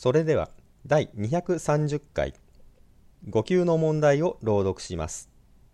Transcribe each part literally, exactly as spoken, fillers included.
それではだいにひゃくさんじゅっかいご級の問題を朗読します。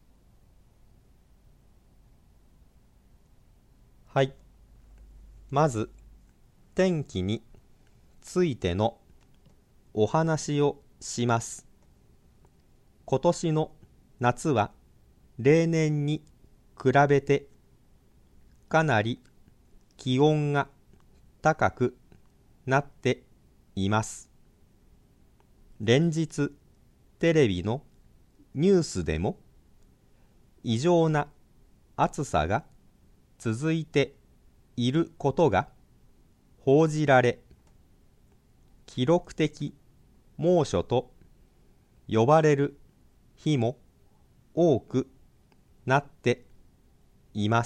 はい。まず天気についてのお話をします。今年の夏は例年に比べてかなり気温が高くなっています。連日テレビのニュースでも異常な暑さが続いていることが報じられ、記録的猛暑と呼ばれる日も多くなっています。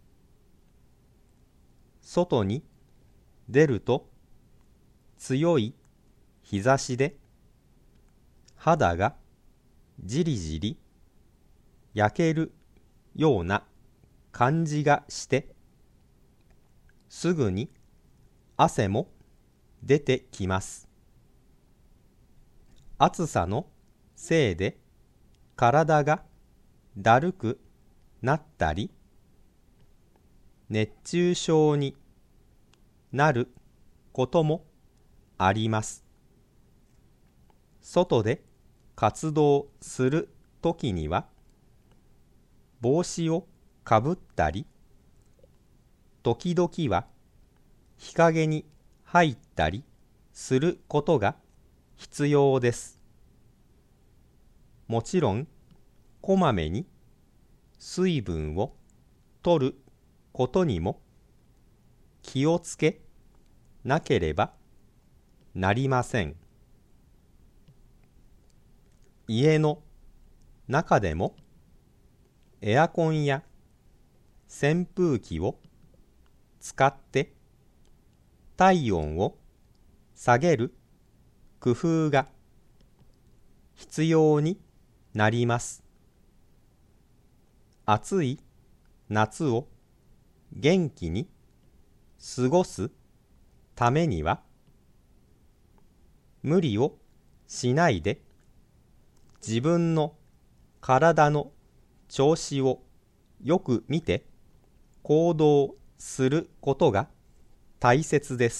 外に出ると強い日差しで肌がじりじり焼けるような感じがして、すぐに汗も出てきます。暑さのせいで体がだるくなったり、熱中症になることもあります。外で活動するときには帽子をかぶったり、時々は日陰に入ったりすることが必要です。もちろん、こまめに水分を取ることにも気をつけなければなりません。家の中でもエアコンや扇風機を使って体温を下げる工夫が必要になります。暑い夏を元気に過ごすためには、無理をしないで自分の体の調子をよく見て行動することが大切です。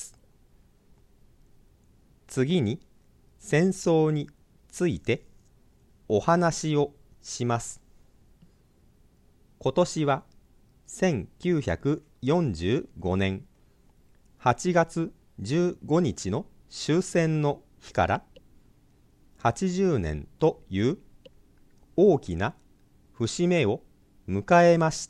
次に戦争についてお話をします。今年はせんきゅうひゃくよんじゅうごねんはちがつじゅうごにちの終戦の日からはちじゅうねんという大きな節目を迎えました。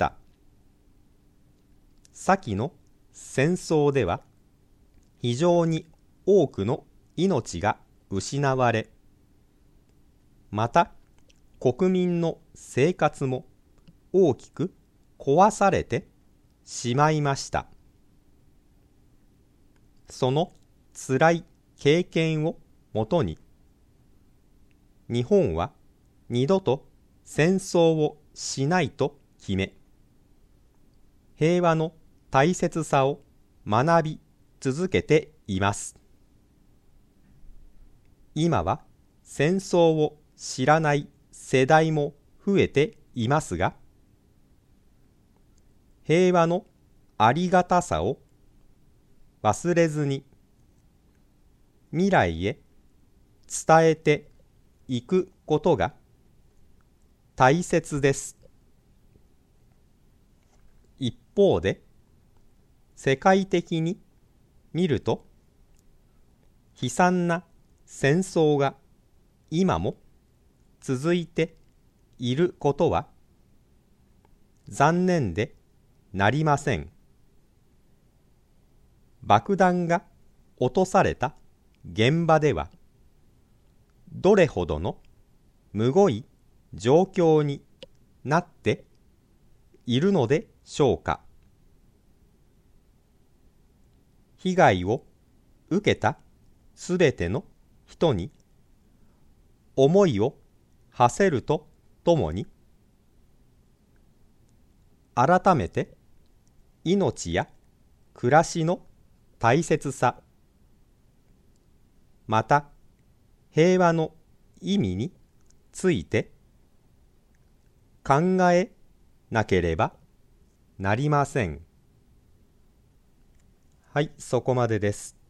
先の戦争では非常に多くの命が失われ、また国民の生活も大きく壊されてしまいました。そのつらい経験をもとに、日本は二度と戦争をしないと決め、平和の大切さを学び続けています。今は戦争を知らない世代も増えていますが、平和のありがたさを忘れずに未来へ伝えていくことが大切です。一方で、世界的に見ると悲惨な戦争が今も続いていることは残念でなりません。爆弾が落とされた現場ではどれほどのむごい状況になっているのでしょうか。被害を受けたすべての人に思いを馳せるとともに、改めて命や暮らしの大切さ、 また平和の意味について考えなければなりません。はい、そこまでです。